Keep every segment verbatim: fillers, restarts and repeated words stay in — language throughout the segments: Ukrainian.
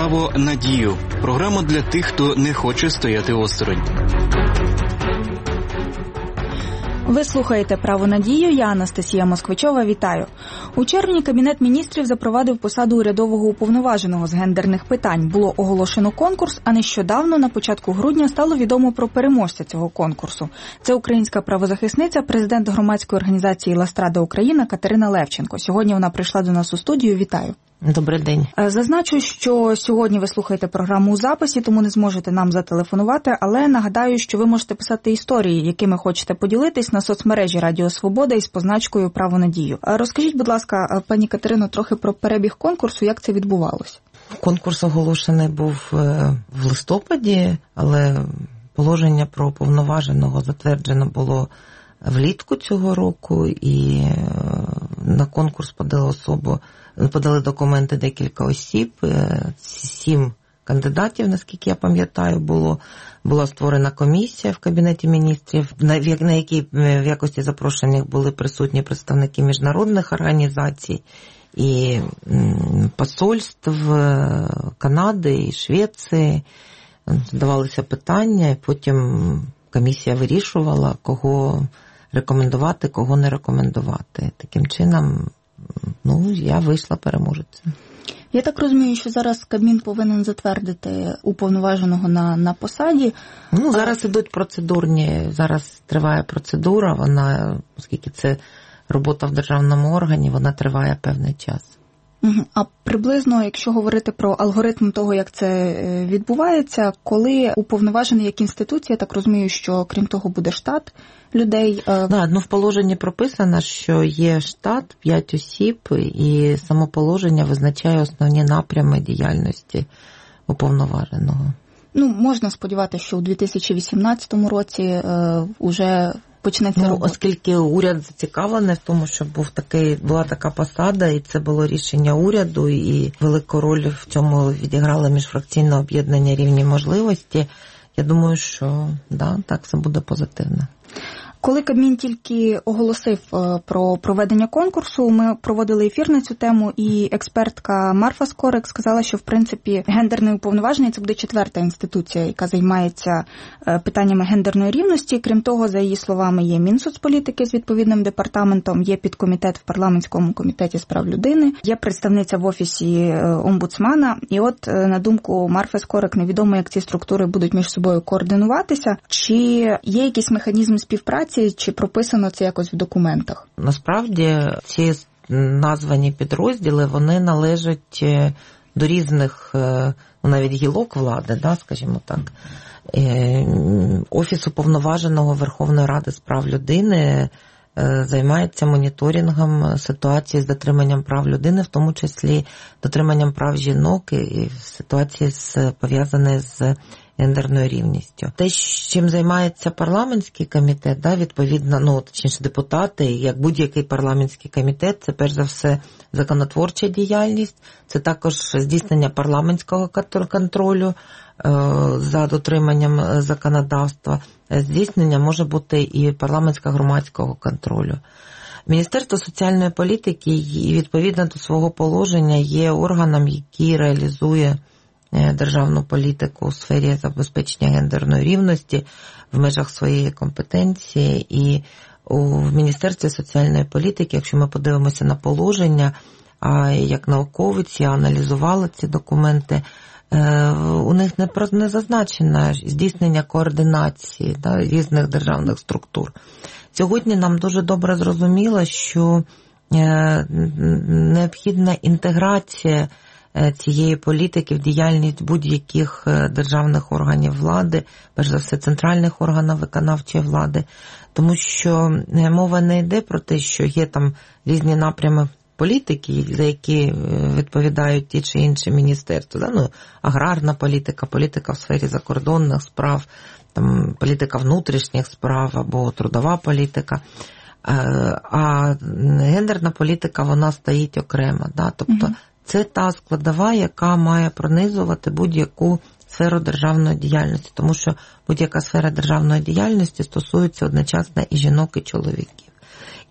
«Право на дію» – програма для тих, хто не хоче стояти осторонь. Ви слухаєте «Право на дію», я Анастасія Москвичова, вітаю. У червні Кабінет міністрів запровадив посаду урядового уповноваженого з гендерних питань. Було оголошено конкурс, а нещодавно, на початку грудня, стало відомо про переможця цього конкурсу. Це українська правозахисниця, президент громадської організації «Ластрада Україна» Катерина Левченко. Сьогодні вона прийшла до нас у студію. Вітаю. Добрий день. Зазначу, що сьогодні ви слухаєте програму у записі, тому не зможете нам зателефонувати, але нагадаю, що ви можете писати історії, якими хочете поділитись, на соцмережі Радіо Свобода із позначкою «Право на дію». Розкажіть, будь ласка, пані Катерино, трохи про перебіг конкурсу, як це відбувалося? Конкурс оголошений був в листопаді, але положення про уповноваженого затверджено було влітку цього року, і на конкурс подали особу, подали документи декілька осіб, сім кандидатів, наскільки я пам'ятаю, було. Була створена комісія в Кабінеті міністрів, на, на якій в якості запрошених були присутні представники міжнародних організацій і посольств Канади і Швеції. Задавалися питання, і потім комісія вирішувала, кого рекомендувати, кого не рекомендувати. Таким чином, ну, я вийшла переможецем. Я так розумію, що зараз Кабмін повинен затвердити уповноваженого на, на посаді. Ну, зараз а... ідуть процедурні, зараз триває процедура, вона, оскільки це робота в державному органі, вона триває певний час. А приблизно, якщо говорити про алгоритм того, як це відбувається, коли уповноважений як інституція, я так розумію, що крім того буде штат людей. Да, ну в положенні прописано, що є штат, п'ять осіб, і само положення визначає основні напрями діяльності уповноваженого. Ну, можна сподіватися, що у дві тисячі вісімнадцятому році е, вже почнеться ну, робота. Оскільки уряд зацікавлений в тому, щоб був такий, була така посада, і це було рішення уряду, і велику роль в цьому відіграло міжфракційне об'єднання «Рівні можливості», я думаю, що да, так це буде позитивно. Коли Кабмін тільки оголосив про проведення конкурсу, ми проводили ефір на цю тему, і експертка Марфа Скорик сказала, що, в принципі, гендерний уповноважений – це буде четверта інституція, яка займається питаннями гендерної рівності. Крім того, за її словами, є Мінсоцполітики з відповідним департаментом, є підкомітет в парламентському комітеті з прав людини, є представниця в офісі омбудсмана. І от, на думку Марфи Скорик, невідомо, як ці структури будуть між собою координуватися, чи є якийсь механізм співпраці, чи прописано це якось в документах? Насправді, ці названі підрозділи, вони належать до різних, навіть гілок влади, да, скажімо так. Офіс уповноваженого Верховної Ради з прав людини займається моніторингом ситуації з дотриманням прав людини, в тому числі дотриманням прав жінок і ситуації, пов'язані з гендерною рівністю. Те, чим займається парламентський комітет, да, відповідно, ну, точніше, депутати, як будь-який парламентський комітет, це перш за все законотворча діяльність, це також здійснення парламентського контролю е, за дотриманням законодавства, здійснення може бути і парламентсько-громадського контролю. Міністерство соціальної політики, відповідно до свого положення, є органом, який реалізує державну політику у сфері забезпечення гендерної рівності в межах своєї компетенції. І в Міністерстві соціальної політики, якщо ми подивимося на положення, а як науковиці аналізували ці документи, у них не, не зазначено здійснення координації, да, різних державних структур. Сьогодні нам дуже добре зрозуміло, що необхідна інтеграція цієї політики в діяльність будь-яких державних органів влади, перш за все центральних органів виконавчої влади, тому що мова не йде про те, що є там різні напрями політики, за які відповідають ті чи інші міністерства, да? Ну, аграрна політика, політика в сфері закордонних справ, там, політика внутрішніх справ або трудова політика. А гендерна політика, вона стоїть окремо, да? Тобто це та складова, яка має пронизувати будь-яку сферу державної діяльності, тому що будь-яка сфера державної діяльності стосується одночасно і жінок, і чоловіків.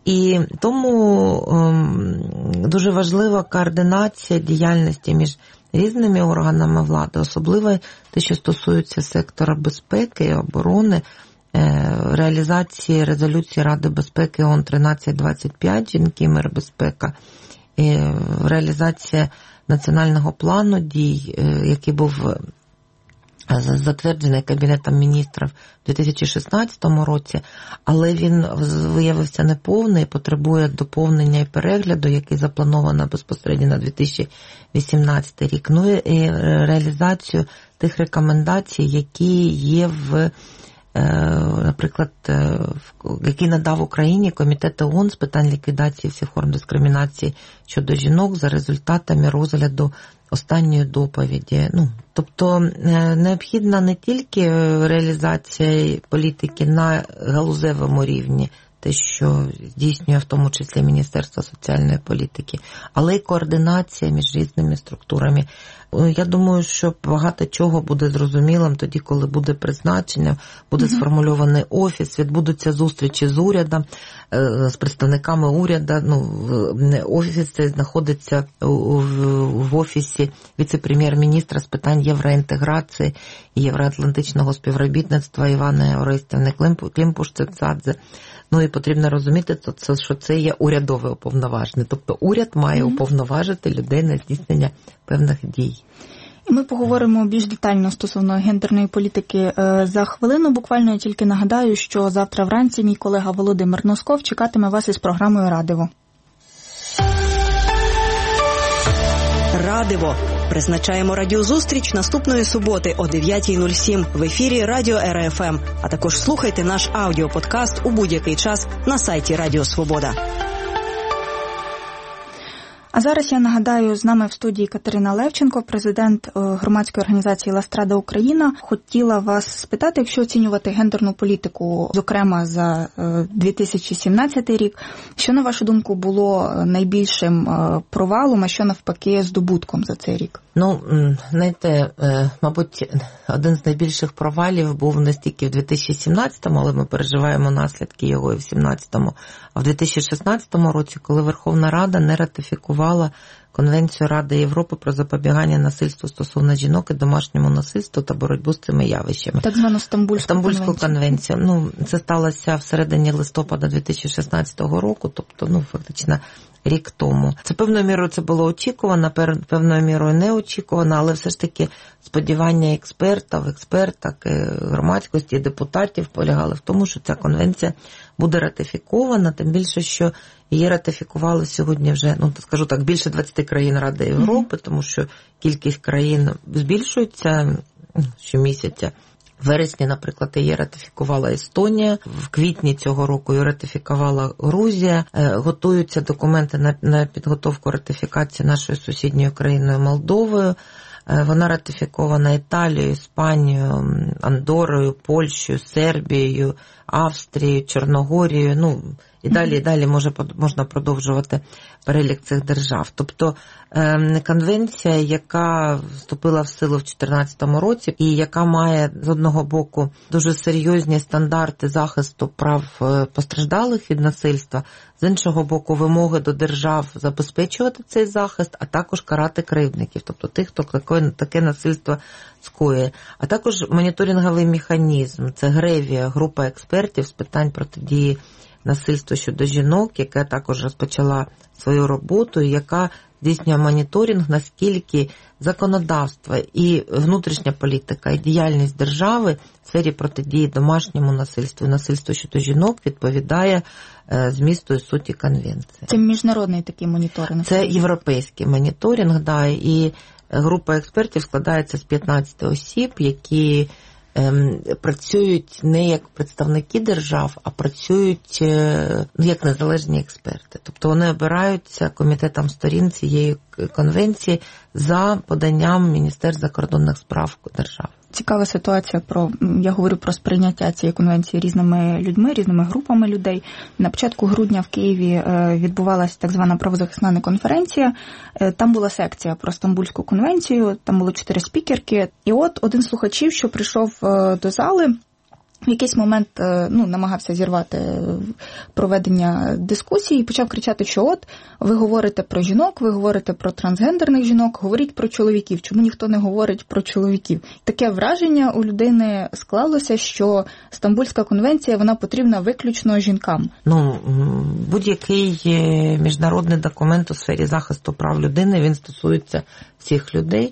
І тому ем, дуже важлива координація діяльності між різними органами влади, особливо те, що стосується сектора безпеки і оборони, реалізації резолюції Ради безпеки ООН тринадцять двадцять п'ять «Жінки, мир, безпека», і реалізація національного плану дій, який був затверджений Кабінетом міністрів у дві тисячі шістнадцятому році, але він виявився неповний, потребує доповнення і перегляду, який заплановано безпосередньо на дві тисячі вісімнадцятий рік. Ну і реалізацію тих рекомендацій, які є в наприклад, який надав Україні Комітет ООН з питань ліквідації всіх форм дискримінації щодо жінок за результатами розгляду останньої доповіді. Ну, тобто необхідна не тільки реалізація політики на галузевому рівні, те, що здійснює в тому числі Міністерство соціальної політики, але й координація між різними структурами. Я думаю, що багато чого буде зрозумілим тоді, коли буде призначення, буде mm-hmm. сформульований офіс, відбудуться зустрічі з урядом, з представниками уряду. Ну, офіс цей знаходиться в офісі віце-прем'єр-міністра з питань євроінтеграції і євроатлантичного співробітництва Івани Орестівни Климпуш-Цецадзе. Ну і потрібно розуміти, що це є урядове уповноважене. Тобто уряд має mm-hmm. уповноважити людей на здійснення певних дій. І ми поговоримо більш детально стосовно гендерної політики за хвилину. Буквально я тільки нагадаю, що завтра вранці мій колега Володимир Носков чекатиме вас із програмою «Радиво». «Радиво». Призначаємо радіозустріч наступної суботи о дев'ятій нуль сім в ефірі Радіо Ер Еф Ем. А також слухайте наш аудіоподкаст у будь-який час на сайті Радіо Свобода. А зараз я нагадаю, з нами в студії Катерина Левченко, президент громадської організації «Ластрада Україна». Хотіла вас спитати, якщо оцінювати гендерну політику, зокрема за дві тисячі сімнадцятий рік, що, на вашу думку, було найбільшим провалом, а що, навпаки, здобутком за цей рік? Ну, знаєте, мабуть, один з найбільших провалів був не стільки в дві тисячі сімнадцятому, але ми переживаємо наслідки його і в сімнадцятому, а в дві тисячі шістнадцятому році, коли Верховна Рада не ратифікувала Конвенцію Ради Європи про запобігання насильству стосовно жінок і домашньому насильству та боротьбу з цими явищами. Так звану Стамбульську, Стамбульську конвенцію. конвенцію. Ну, це сталося всередині листопада дві тисячі шістнадцятого року, тобто, ну, фактично, рік тому. Це певною мірою це було очікувано, певною мірою не очікувано, але все ж таки сподівання експертів, експерток, громадськості, депутатів полягали в тому, що ця конвенція буде ратифікована, тим більше, що її ратифікували сьогодні вже, ну, скажу так, більше двадцяти країн Ради Європи, mm-hmm. тому що кількість країн збільшується щомісяця. В вересні, наприклад, її ратифікувала Естонія, в квітні цього року її ратифікувала Грузія, готуються документи на, на підготовку ратифікації нашою сусідньою країною Молдовою. Вона ратифікована Італією, Іспанією, Андорою, Польщею, Сербією, Австрією, Чорногорією, ну і далі, і далі може, можна продовжувати перелік цих держав. Тобто конвенція, яка вступила в силу в дві тисячі чотирнадцятому році і яка має з одного боку дуже серйозні стандарти захисту прав постраждалих від насильства, з іншого боку вимоги до держав забезпечувати цей захист, а також карати кривдників, тобто тих, хто таке, таке насильство скоює. А також моніторинговий механізм, це Гревія, група експертів з питань протидії насильству щодо жінок, яка також розпочала свою роботу, яка здійснює моніторинг, наскільки законодавство і внутрішня політика, і діяльність держави в сфері протидії домашньому насильству і насильству щодо жінок відповідає змісту і суті конвенції. Це міжнародний такий моніторинг? Це європейський моніторинг, да, і група експертів складається з п'ятнадцяти осіб, які працюють не як представники держав, а працюють ну, як незалежні експерти. Тобто вони обираються комітетом сторін цієї конвенції за поданням Міністерства закордонних справ держав. Цікава ситуація про, я говорю про сприйняття цієї конвенції різними людьми, різними групами людей. На початку грудня в Києві відбувалася так звана правозахисна конференція. Там була секція про Стамбульську конвенцію, там було чотири спікерки. І от один з слухачів, що прийшов до зали, в якийсь момент ну, намагався зірвати проведення дискусії і почав кричати, що от ви говорите про жінок, ви говорите про трансгендерних жінок, говоріть про чоловіків. Чому ніхто не говорить про чоловіків? Таке враження у людини склалося, що Стамбульська конвенція, вона потрібна виключно жінкам. Ну, будь-який міжнародний документ у сфері захисту прав людини, він стосується всіх людей.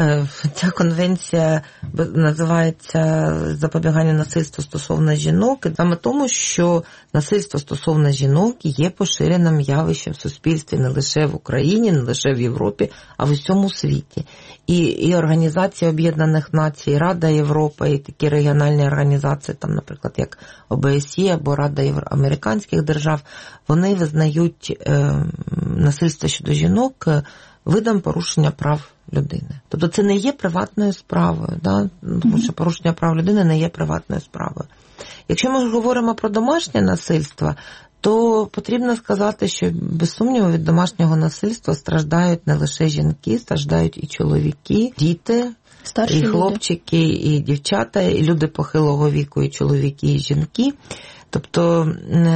Ця конвенція називається «Запобігання насильству стосовно жінок», і саме тому, що насильство стосовно жінок є поширеним явищем в суспільстві не лише в Україні, не лише в Європі, а в усьому світі. І, і Організація Об'єднаних Націй, Рада Європи, і такі регіональні організації, там, наприклад, як О Б С Є або Рада американських держав, вони визнають е, насильство щодо жінок видом порушення прав людини. Тобто це не є приватною справою, да? Тому що порушення прав людини не є приватною справою. Якщо ми говоримо про домашнє насильство, то потрібно сказати, що без сумніву від домашнього насильства страждають не лише жінки, страждають і чоловіки, діти, старші і хлопчики, люди. І дівчата, і люди похилого віку, і чоловіки, і жінки. Тобто,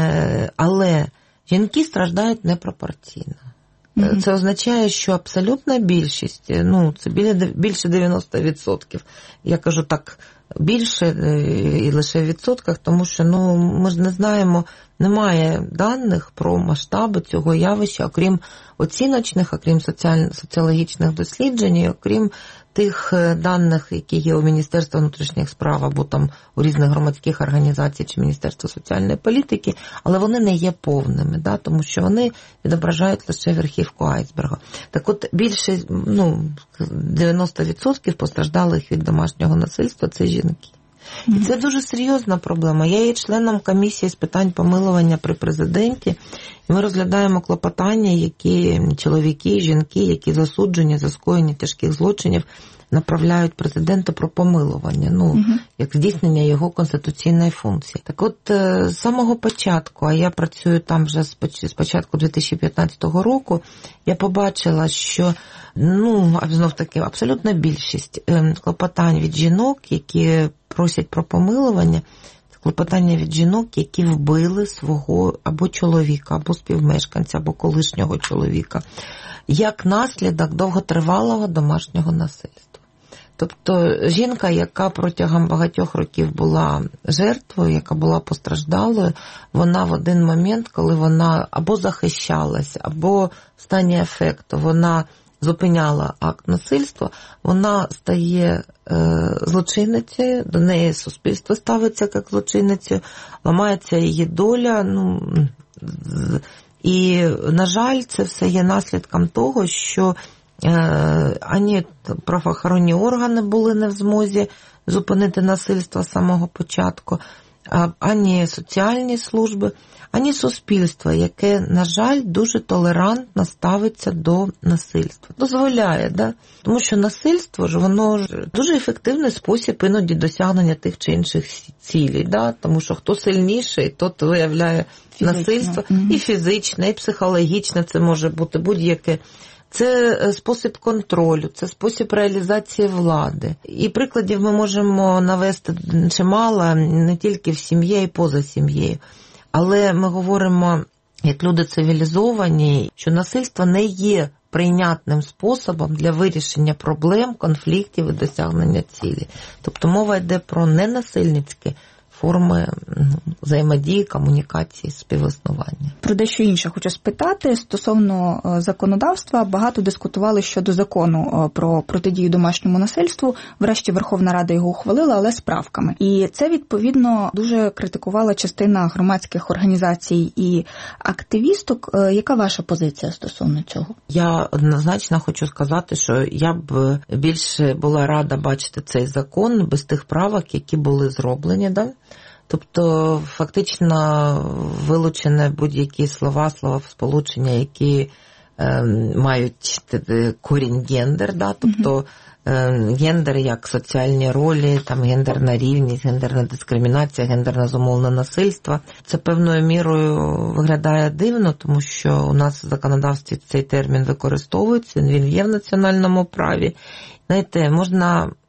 але жінки страждають непропорційно. Mm-hmm. Це означає, що абсолютна більшість, ну, це більше дев'яносто відсотків. Я кажу так, більше і лише в відсотках, тому що, ну, ми ж не знаємо, немає даних про масштаби цього явища, окрім оціночних, окрім соціаль... соціологічних досліджень, окрім тих даних, які є у Міністерства внутрішніх справ або там у різних громадських організацій чи Міністерства соціальної політики, але вони не є повними, да, тому що вони відображають лише верхівку айсберга. Так от більше, ну, дев'яносто відсотків постраждалих від домашнього насильства – це жінки. І це дуже серйозна проблема. Я є членом комісії з питань помилування при президенті, і ми розглядаємо клопотання, які чоловіки, жінки, які засуджені за скоєння тяжких злочинів, направляють президенту про помилування, ну, угу. як здійснення його конституційної функції. Так от, з самого початку, а я працюю там вже з початку дві тисячі п'ятнадцятого року, я побачила, що, ну, знов-таки, абсолютна більшість клопотань від жінок, які просять про помилування, це клопотання від жінок, які вбили свого або чоловіка, або співмешканця, або колишнього чоловіка, як наслідок довготривалого домашнього насильства. Тобто жінка, яка протягом багатьох років була жертвою, яка була постраждалою, вона в один момент, коли вона або захищалась, або в стані ефекту, вона зупиняла акт насильства, вона стає е, злочинницею, до неї суспільство ставиться як злочинницею, ламається її доля, ну, і, на жаль, це все є наслідком того, що ані правоохоронні органи були не в змозі зупинити насильство з самого початку, ані соціальні служби, ані суспільство, яке, на жаль, дуже толерантно ставиться до насильства. Дозволяє, да? Тому що насильство ж, воно ж дуже ефективний спосіб іноді досягнення тих чи інших цілей, да? Тому що хто сильніший, тот виявляє фізично. Насильство, mm-hmm. і фізичне, і психологічне, це може бути будь-яке. Це спосіб контролю, це спосіб реалізації влади. І прикладів ми можемо навести чимало, не тільки в сім'ї, а й поза сім'єю. Але ми говоримо, як люди цивілізовані, що насильство не є прийнятним способом для вирішення проблем, конфліктів і досягнення цілі. Тобто мова йде про ненасильницькі форми взаємодії, комунікації, співіснування. Про дещо інше хочу спитати. Стосовно законодавства, багато дискутували щодо закону про протидію домашньому насильству. Врешті Верховна Рада його ухвалила, але з правками. І це, відповідно, дуже критикувала частина громадських організацій і активісток. Яка ваша позиція стосовно цього? Я однозначно хочу сказати, що я б більше була рада бачити цей закон без тих правок, які були зроблені, да? Тобто, фактично, вилучені будь-які слова, словосполучення, які е, мають корінь гендер, да? Тобто е, гендер як соціальні ролі, там гендерна рівність, гендерна дискримінація, гендерне зумовне насильство. Це певною мірою виглядає дивно, тому що у нас в законодавстві цей термін використовується, він є в національному праві. Знаєте, можна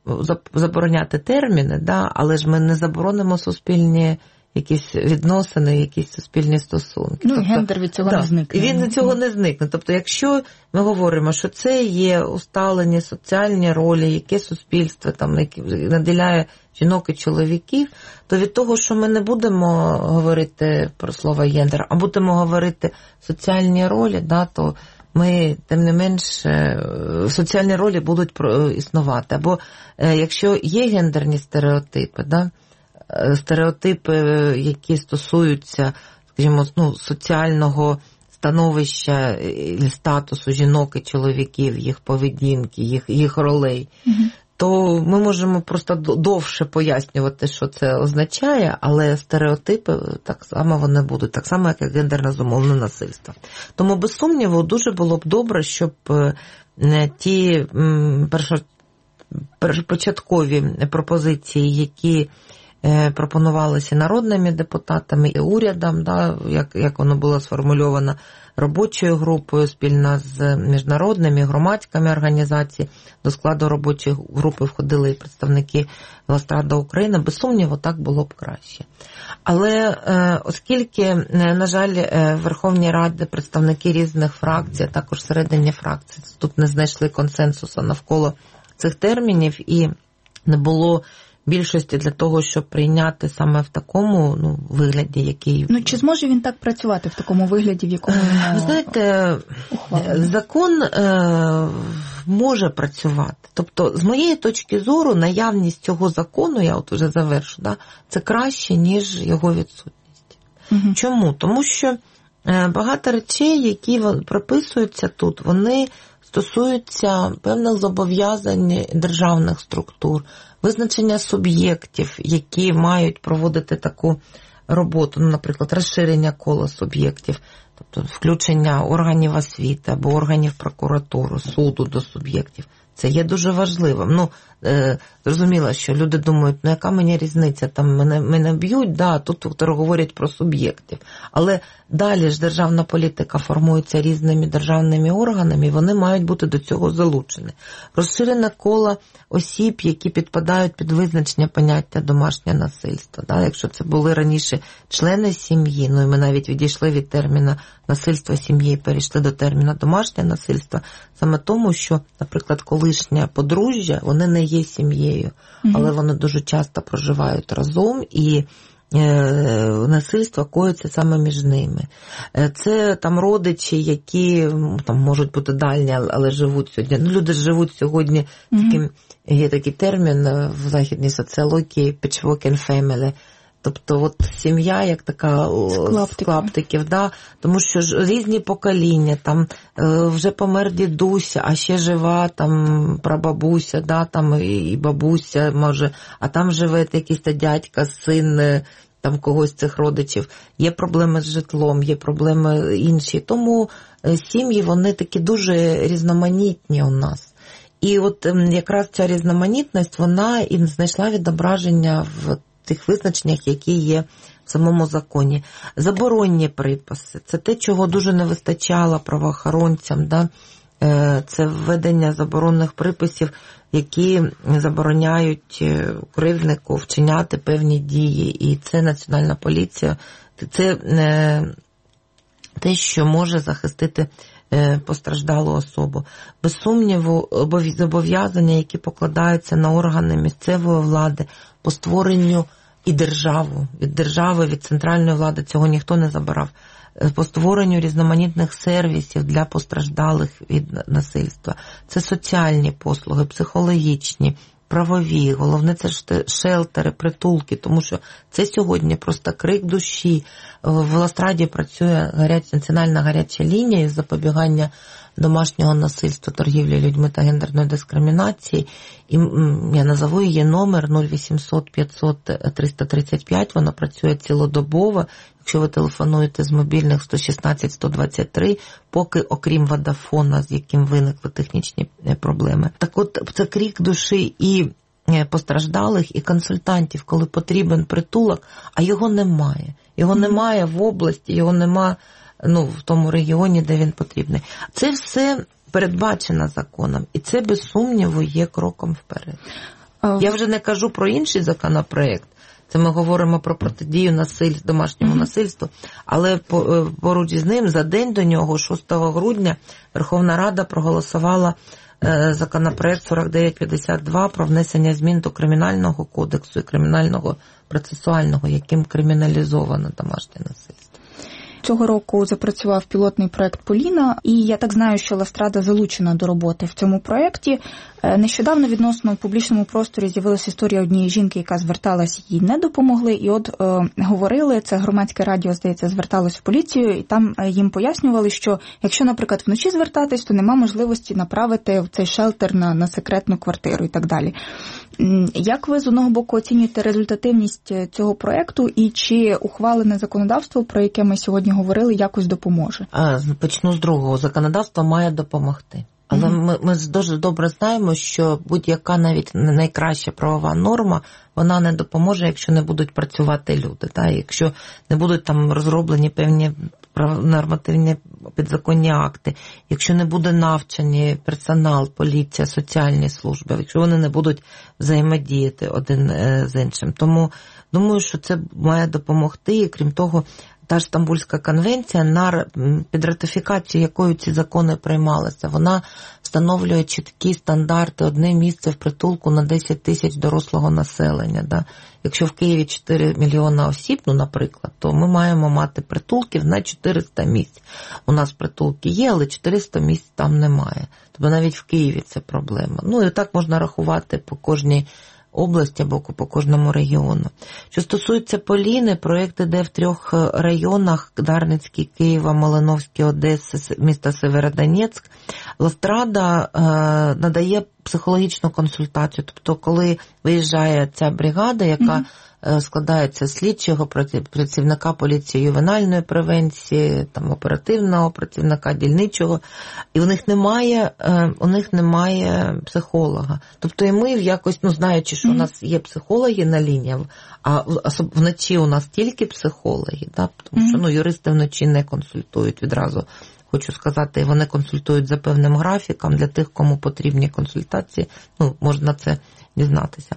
забороняти терміни, да, але ж ми не заборонимо суспільні якісь відносини, якісь суспільні стосунки. Ну, тобто, гендер від цього да, не зникне. І він від цього не зникне. Тобто, якщо ми говоримо, що це є усталені соціальні ролі, яке суспільство там наділяє жінок і чоловіків, то від того, що ми не будемо говорити про слово гендер, а будемо говорити соціальні ролі, да, то ми, тим не менш, соціальні ролі будуть існувати. Або якщо є гендерні стереотипи, да, стереотипи, які стосуються, скажімо, ну, соціального становища і статусу жінок і чоловіків, їх поведінки, їх, їх ролей, mm-hmm. то ми можемо просто довше пояснювати, що це означає, але стереотипи так само вони будуть, так само, як і гендерне зумовлене насильство. Тому, без сумніву, дуже було б добре, щоб ті першопочаткові пропозиції, які пропонувалися народними депутатами і урядом, да, як, як воно було сформульовано робочою групою, спільно з міжнародними громадськими організаціями. До складу робочої групи входили і представники Велострада України. Без сумніву, так було б краще. Але оскільки, на жаль, в Верховній Раді представники різних фракцій, а також всередині фракцій, тут не знайшли консенсусу навколо цих термінів і не було більшості для того, щоб прийняти саме в такому, ну, вигляді, який... Ну, чи зможе він так працювати в такому вигляді, в якому він... Ви знаєте, ухвалений? Закон е, може працювати. Тобто, з моєї точки зору, наявність цього закону, я от вже завершу, да, це краще, ніж його відсутність. Угу. Чому? Тому що е, багато речей, які прописуються тут, вони стосуються певних зобов'язань державних структур, визначення суб'єктів, які мають проводити таку роботу, ну, наприклад, розширення кола суб'єктів, тобто включення органів освіти або органів прокуратури, суду до суб'єктів. Це є дуже важливим. Ну, е, зрозуміло, що люди думають, ну яка мені різниця, там мене, мене б'ють, да, тут говорять про суб'єктів. Але далі ж державна політика формується різними державними органами, і вони мають бути до цього залучені. Розширене коло осіб, які підпадають під визначення поняття домашнє насильство. Да? Якщо це були раніше члени сім'ї, ну і ми навіть відійшли від терміна насильство сім'ї і перейшли до терміна домашнє насильство, саме тому, що, наприклад, колишнє подружжя, вони не є сім'єю, mm-hmm. але вони дуже часто проживають разом, і насильство коїться саме між ними. Це там родичі, які там можуть бути дальні, але живуть сьогодні. Ну, люди живуть сьогодні, mm-hmm. таким, є такий термін в західній соціології patchwork family. Тобто от сім'я як така з клаптиків, да? Тому що ж різні покоління, там вже помер дідусь, а ще жива там прабабуся, да? Там і бабуся може, а там живе якийсь дядька, син там когось з цих родичів. Є проблеми з житлом, є проблеми інші. Тому сім'ї, вони такі дуже різноманітні у нас. І от якраз ця різноманітність, вона і знайшла відображення в тих визначеннях, які є в самому законі. Заборонні приписи. Це те, чого дуже не вистачало правоохоронцям. Да? Це введення заборонних приписів, які забороняють кривднику вчиняти певні дії. І це Національна поліція. Це те, що може захистити постраждалу особу. Без сумніву, зобов'язання, які покладаються на органи місцевої влади по створенню і державу, від держави, від центральної влади, цього ніхто не забирав, по створенню різноманітних сервісів для постраждалих від насильства. Це соціальні послуги, психологічні, правові, головне це шелтери, притулки, тому що це сьогодні просто крик душі. В Велостраді працює гаряча, національна гаряча лінія із запобігання домашнього насильства, торгівлі людьми та гендерної дискримінації. І я назову її номер нуль вісімсот п'ятсот триста тридцять п'ять, вона працює цілодобово. Якщо ви телефонуєте з мобільних сто шістнадцять сто двадцять три, поки окрім Водафона, з яким виникли технічні проблеми. Так от, це крик душі і постраждалих, і консультантів, коли потрібен притулок, а його немає. Його немає в області, його немає, ну, в тому регіоні, де він потрібний. Це все передбачено законом, і це, без сумніву, є кроком вперед. Я вже не кажу про інший законопроект. Це ми говоримо про протидію насильству, домашньому mm-hmm. насильству, але поруч із ним за день до нього, шостого грудня, Верховна Рада проголосувала законопроект сорок дев'ять п'ятдесят два про внесення змін до Кримінального кодексу і Кримінального процесуального, яким криміналізовано домашнє насильство. Цього року запрацював пілотний проект «Поліна», і я так знаю, що Ластрада залучена до роботи в цьому проєкті. Нещодавно відносно в публічному просторі з'явилася історія однієї жінки, яка зверталась, їй не допомогли, і от е, говорили, це громадське радіо, здається, зверталось в поліцію, і там їм пояснювали, що якщо, наприклад, вночі звертатись, то нема можливості направити в цей шелтер на, на секретну квартиру і так далі. Як ви, з одного боку, оцінюєте результативність цього проєкту, і чи ухвалене законодавство, про яке ми сьогодні говорили, якось допоможе? А, почну з другого. Законодавство має допомогти. Але mm-hmm. ми, ми дуже добре знаємо, що будь-яка навіть найкраща правова норма, вона не допоможе, якщо не будуть працювати люди. Так? Якщо не будуть там розроблені певні нормативні підзаконні акти, якщо не буде навчені персонал, поліція, соціальні служби, якщо вони не будуть взаємодіяти один з іншим. Тому думаю, що це має допомогти, і крім того, та ж Стамбульська конвенція, на під ратифікацію якою ці закони приймалися, вона встановлює чіткі стандарти, одне місце в притулку на десять тисяч дорослого населення. Да? Якщо в Києві чотири мільйони осіб, ну, наприклад, то ми маємо мати притулків на чотириста місць. У нас притулки є, але чотириста місць там немає. Тобто навіть в Києві це проблема. Ну і так можна рахувати по кожній області або по кожному регіону. Що стосується Поліни, проєкт іде в трьох районах: Дарницький, Києва, Малиновський, Одеси, міста Северодонецьк. Ластрада е, надає психологічну консультацію. Тобто, коли виїжджає ця бригада, яка mm-hmm. складається з слідчого, працівника поліції ювенальної превенції, там, оперативного працівника дільничого, і у них немає, у них немає психолога. Тобто і ми якось, ну, знаючи, що mm-hmm. у нас є психологи на лінії, а вночі у нас тільки психологи, да? Тому що, ну, юристи вночі не консультують відразу. Хочу сказати, вони консультують за певним графіком для тих, кому потрібні консультації, ну, можна це дізнатися.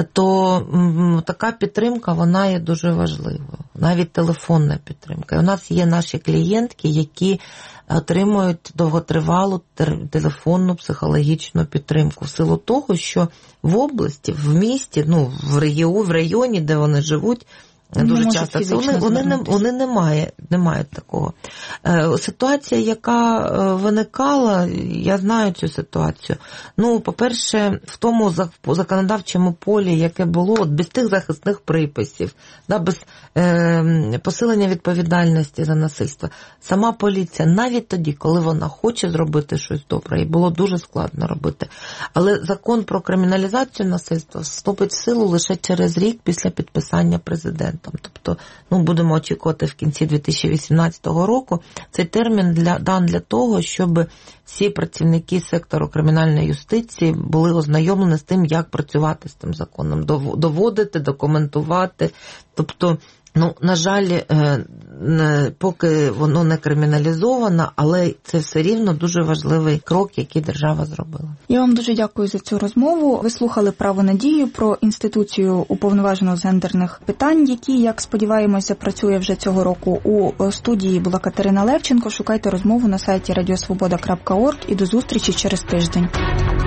То м, така підтримка, вона є дуже важливою. Навіть телефонна підтримка. І у нас є наші клієнтки, які отримують довготривалу телефонну психологічну підтримку в силу того, що в області, в місті, ну, в регіоні, в районі, де вони живуть, дуже не часто це вони, вони, не, вони не, мають, не мають такого. Е, ситуація, яка виникала, я знаю цю ситуацію. Ну, по-перше, в тому законодавчому полі, яке було, от без тих захисних приписів, да, без е, посилення відповідальності за насильство. Сама поліція, навіть тоді, коли вона хоче зробити щось добре, і було дуже складно робити. Але закон про криміналізацію насильства вступить в силу лише через рік після підписання президента. Тобто, ну, будемо очікувати в кінці дві тисячі вісімнадцятого року. Цей термін для, дан для того, щоб всі працівники сектору кримінальної юстиції були ознайомлені з тим, як працювати з цим законом, доводити, документувати. Тобто, ну, на жаль, поки воно не криміналізовано, але це все рівно дуже важливий крок, який держава зробила. Я вам дуже дякую за цю розмову. Ви слухали «Право на дію» про інституцію уповноваженого з гендерних питань, які, як сподіваємось, запрацює вже цього року. У студії була Катерина Левченко. Шукайте розмову на сайті радіосвобода крапка орг і до зустрічі через тиждень.